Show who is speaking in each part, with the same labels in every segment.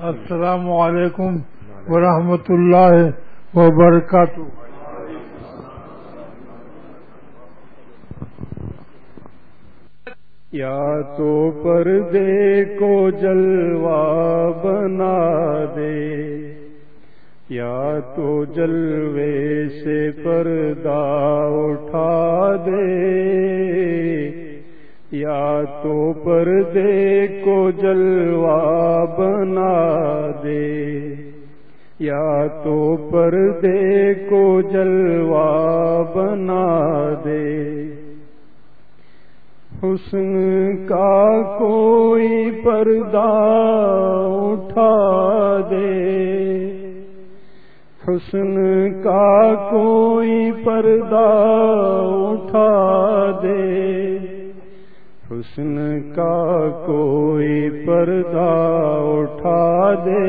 Speaker 1: السلام علیکم ورحمۃ اللہ وبرکاتہ۔
Speaker 2: یا تو پردے کو جلوہ بنا دے، یا تو جلوے سے پردہ اٹھا دے، یا تو پردے کو جلوہ بنا دے، یا تو پردے کو جلوہ بنا دے۔ حسن کا کوئی پردہ اٹھا دے، حسن کا کوئی پردہ اٹھا دے، حسن کا کوئی پردہ اٹھا دے،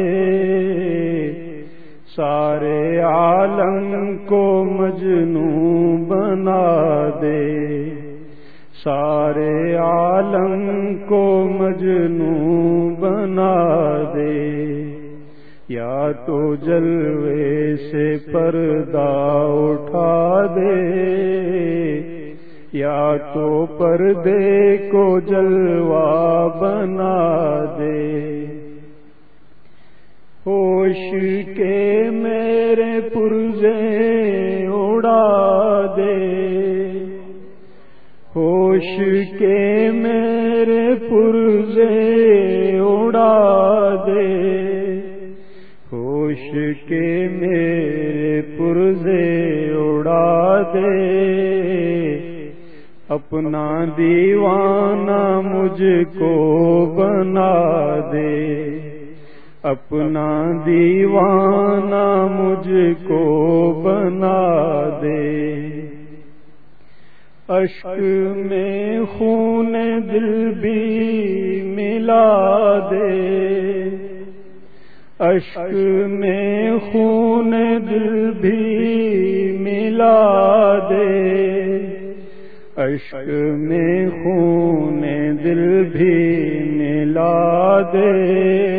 Speaker 2: سارے عالم کو مجنوں بنا دے، سارے عالم کو مجنوں بنا دے۔ یا تو جلوے سے پردہ اٹھا دے، یا تو پردے کو جلوہ بنا دے۔ ہوش کے میرے پرزے اڑا دے، ہوش کے میرے پرزے اڑا دے، ہوش کے میرے پرزے اڑا دے، اپنا دیوانہ مجھ کو بنا دے، اپنا دیوانہ مجھ کو بنا دے۔ اشک میں خون دل بھی ملا دے، اشک میں خون دل بھی ملا دے، اشک میں خون دل بھی ملا دے،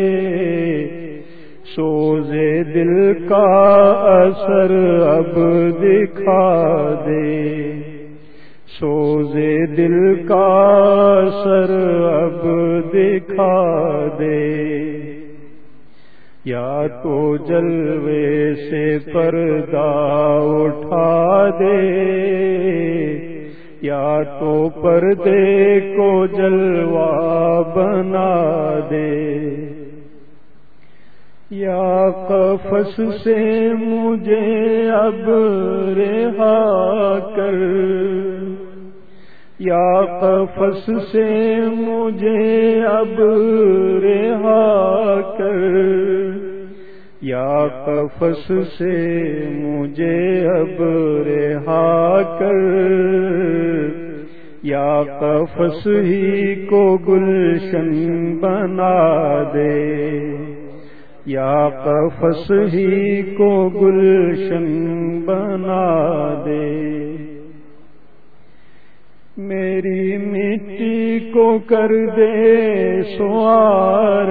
Speaker 2: سوزے دل کا اثر اب دکھا دے، سوزے دل کا اثر اب دکھا دے۔ یا تو جلوے سے پردہ اٹھا دے، یا تو پردے کو جلوہ بنا دے۔ یا قفس سے مجھے اب رہا کر، یا قفس سے مجھے اب رہا کر، یا قفس سے مجھے اب رہا کر، یا قفس ہی کو گلشن بنا دے، یا قفس ہی کو گلشن بنا دے۔ میری مٹی کو کر دے سوار،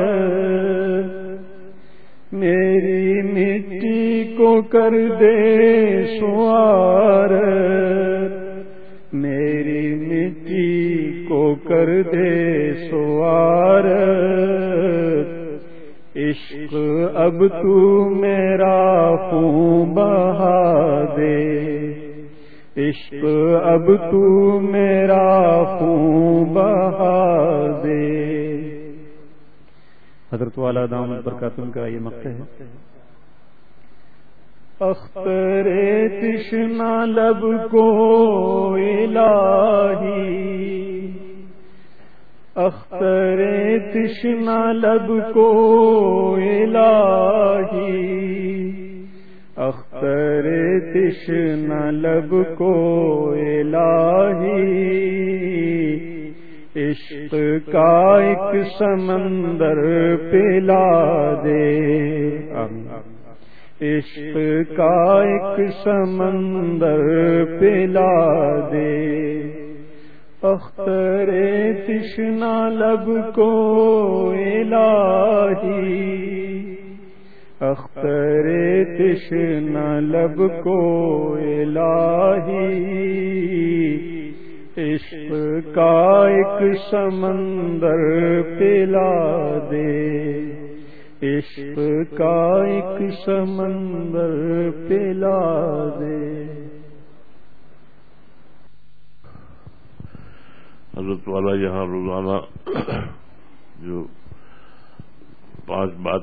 Speaker 2: میری مٹی کو کر دے سوار، میری مٹی کو کر دے سوار، عشق اب تو میرا خون بہا دے، عشق اب تو میرا خون بہا دے۔ حضرت والا دامت برکاتہ کا یہ مقصد ہے۔ اختر تشنا لب کو الہی، اختر تشنا لب کو الہی، اختر تشنا لب کو الہی، عشق کا ایک سمندر پلا دے، عشق کا ایک سمندر پلا دے، اختر تشنا لب کو الہی، اختر تشنہ لب کو الہی عشق کا ایک سمندر پلا دے، عشق کا ایک سمندر پلا دے۔
Speaker 3: حضرت والا یہاں روزانہ جو 5 بات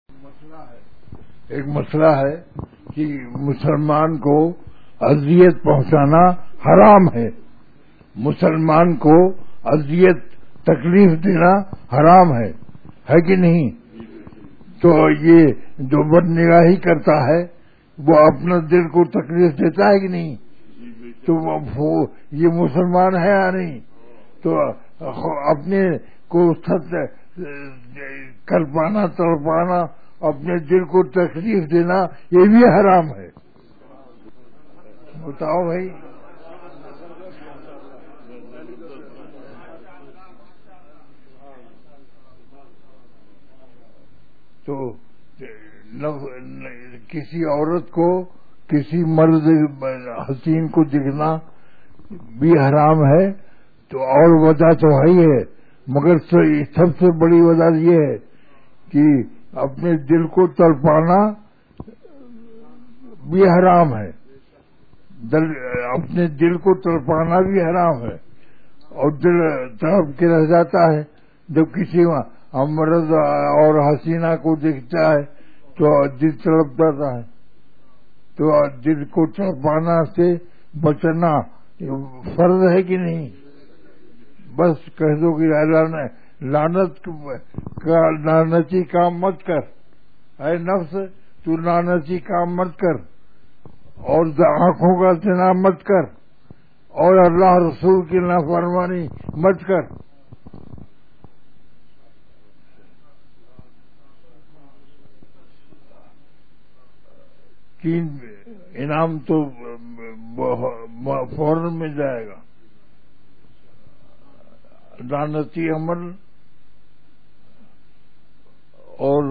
Speaker 1: ایک مسئلہ ہے کہ مسلمان کو اذیت پہنچانا حرام ہے، مسلمان کو اذیت تکلیف دینا حرام ہے کہ نہیں؟ تو یہ جو بد نگاہی کرتا ہے وہ اپنا دل کو تکلیف دیتا ہے کہ نہیں؟ تو وہ یہ مسلمان ہے یا نہیں؟ تو اپنے کو کر پانا تڑپانا، اپنے دل کو تکلیف دینا، یہ بھی حرام ہے۔ بتاؤ بھائی۔ تو کسی عورت کو کسی مرد حسین کو دکھنا بھی حرام ہے، تو اور وجہ تو ہے ہی ہے، مگر سب سے بڑی وجہ یہ ہے کہ اپنے دل کو تڑپانا بھی حرام ہے، اپنے دل کو تڑپانا بھی حرام ہے، اور دل تڑپ کے رہ جاتا ہے جب کسی مرد اور حسینہ کو دیکھتا ہے تو دل تڑپ جاتا ہے۔ تو دل کو تڑپانا سے بچنا فرض ہے کہ نہیں؟ بس کہہ دو کہ لعنتی کام مت کر، اے نفس تو لعنتی کام مت کر، اور آنکھوں کا زنا مت کر، اور اللہ رسول کی نافرمانی مت کر۔ کہ انعام تو فوراً مل جائے گا۔ لعنتی عمل اور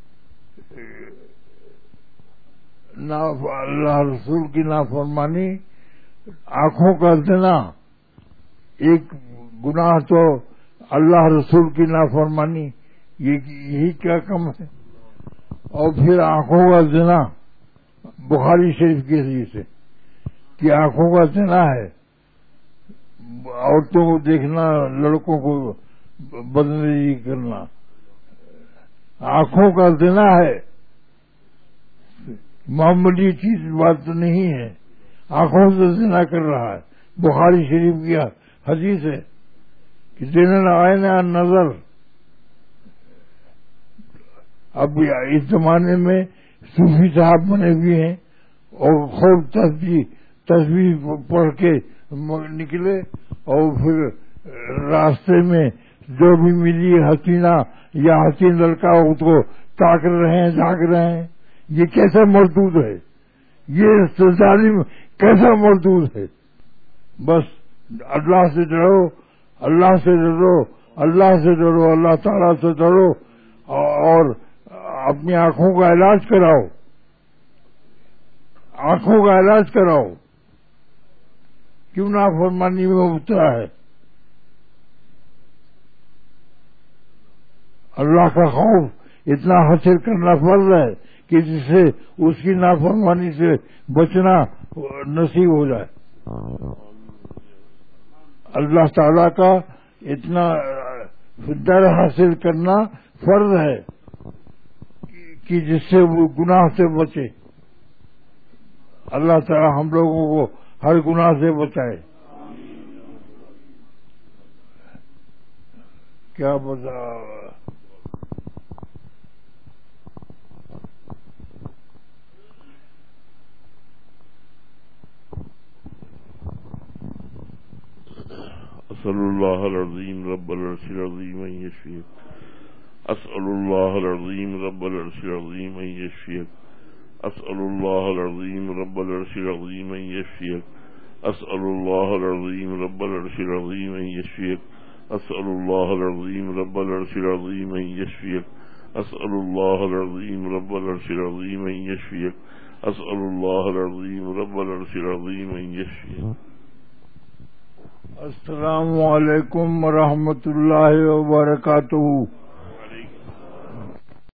Speaker 1: اللہ رسول کی نافرمانی، آنکھوں کا زنا ایک گناہ، تو اللہ رسول کی نافرمانی یہی کیا کم ہے؟ اور پھر آنکھوں کا زنا بخاری شریف کے ذریعے سے کہ آنکھوں کا زنا ہے، عورتوں کو دیکھنا، لڑکوں کو بدنظری کرنا، آنکھوں کا زنا ہے، معمولی چیز بات تو نہیں ہے، آنکھوں سے زنا کر رہا ہے۔ بخاری شریف کی حدیث ہے کہ زنا العین النظر۔ اب اس زمانے میں صوفی صاحب بنے ہوئے ہیں اور خوب تسبیح پڑھ کے نکلے، اور پھر راستے میں جو بھی ملی حسینہ یا حسین لڑکا اس کو تاک رہے ہیں، جھانک رہے ہیں۔ یہ کیسا مردود ہے؟ یہ ظالم کیسا مردود ہے؟ بس اللہ سے ڈرو، اللہ سے ڈرو، اللہ سے ڈرو، اللہ تعالیٰ سے ڈرو، اور اپنی آنکھوں کا علاج کراؤ، آنکھوں کا علاج کراؤ۔ کیوں نافرمانی میں مبتلا ہے؟ اللہ کا خوف اتنا حاصل کرنا فرض ہے کہ جس سے اس کی نافرمانی سے بچنا نصیب ہو جائے۔ اللہ تعالی کا اتنا ڈر حاصل کرنا فرض ہے کہ جس سے وہ گناہ سے بچے۔ اللہ تعالی ہم لوگوں کو ہر گناہ سے بچائے۔ کیا بتا
Speaker 3: اسأل اللہ العظیم رب العرش العظیم ان یشفیک، اسأل اللہ العظیم رب العرش العظیم ان یشفیک، اسأل اللہ العظیم رب العرش العظیم ان یشفیک، اسأل اللہ العظیم رب العرش العظیم ان یشفیک، اسأل اللہ العظیم رب العرش العظیم ان یشفیک، أسأل الله العظيم رب العرش العظيم أن يشفيك أسأل الله العظيم رب العرش العظيم أن يشفيك.
Speaker 1: السلام علیکم ورحمۃ اللہ وبرکاتہ.